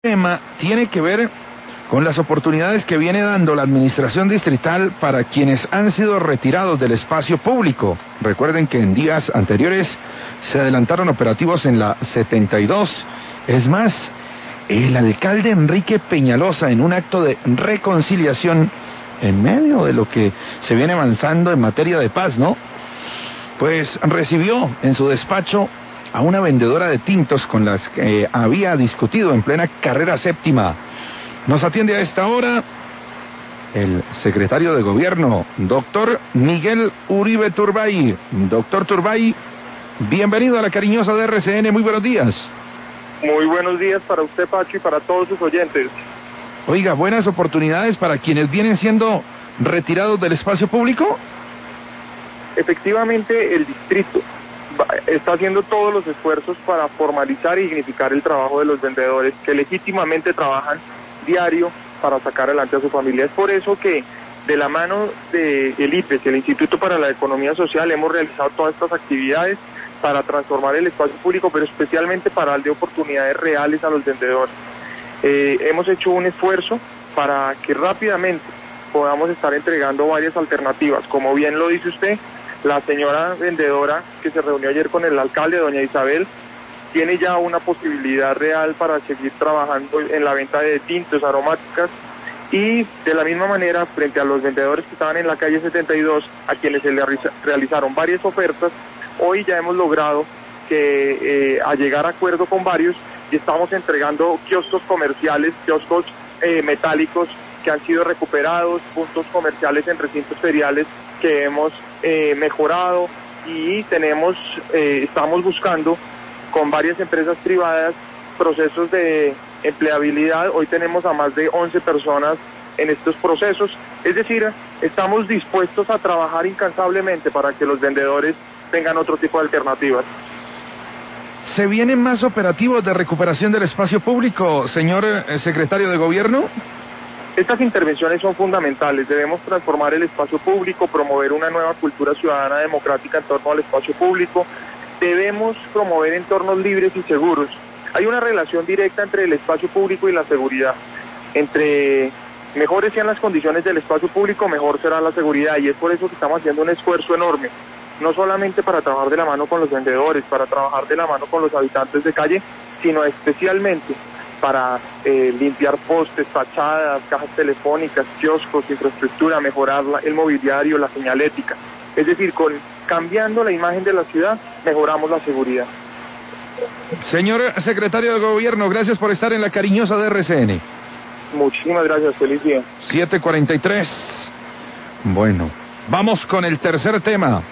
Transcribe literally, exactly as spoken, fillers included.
tema tiene que ver con las oportunidades que viene dando la administración distrital para quienes han sido retirados del espacio público. Recuerden que en días anteriores se adelantaron operativos en la setenta y dos. Es más, el alcalde Enrique Peñalosa, en un acto de reconciliación en medio de lo que se viene avanzando en materia de paz, ¿no? Pues recibió en su despacho a una vendedora de tintos con las que eh, había discutido en plena carrera séptima. Nos atiende a esta hora el secretario de Gobierno, doctor Miguel Uribe Turbay. Doctor Turbay, bienvenido a la cariñosa de R C N, muy buenos días. Muy buenos días para usted, Pacho, y para todos sus oyentes. Oiga, buenas oportunidades para quienes vienen siendo retirados del espacio público. Efectivamente, el distrito está haciendo todos los esfuerzos para formalizar y dignificar el trabajo de los vendedores que legítimamente trabajan diario para sacar adelante a su familia. Es por eso que de la mano del I P E S, el Instituto para la Economía Social, hemos realizado todas estas actividades para transformar el espacio público, pero especialmente para darle oportunidades reales a los vendedores. Eh, hemos hecho un esfuerzo para que rápidamente podamos estar entregando varias alternativas. Como bien lo dice usted, la señora vendedora que se reunió ayer con el alcalde, doña Isabel, tiene ya una posibilidad real para seguir trabajando en la venta de tintos, aromáticas, y de la misma manera, frente a los vendedores que estaban en la calle setenta y dos, a quienes se le realizaron varias ofertas, hoy ya hemos logrado que eh, a llegar a acuerdo con varios y estamos entregando kioscos comerciales, kioscos eh, metálicos que han sido recuperados, puntos comerciales en recintos feriales que hemos eh, mejorado, y tenemos, eh, estamos buscando con varias empresas privadas procesos de empleabilidad. Hoy tenemos a más de once personas en estos procesos, es decir, estamos dispuestos a trabajar incansablemente para que los vendedores tengan otro tipo de alternativas. ¿Se vienen más operativos de recuperación del espacio público, señor eh, secretario de Gobierno? Estas intervenciones son fundamentales. Debemos transformar el espacio público, promover una nueva cultura ciudadana democrática en torno al espacio público. Debemos promover entornos libres y seguros. Hay una relación directa entre el espacio público y la seguridad. Entre mejores sean las condiciones del espacio público, mejor será la seguridad, y es por eso que estamos haciendo un esfuerzo enorme, no solamente para trabajar de la mano con los vendedores, para trabajar de la mano con los habitantes de calle, sino especialmente para eh, limpiar postes, fachadas, cajas telefónicas, kioscos, infraestructura, mejorar la, el mobiliario, la señalética. Es decir, con cambiando la imagen de la ciudad, mejoramos la seguridad. Señor secretario de Gobierno, gracias por estar en la cariñosa de R C N. Muchísimas gracias, feliz día. siete cuarenta y tres. Bueno, vamos con el tercer tema.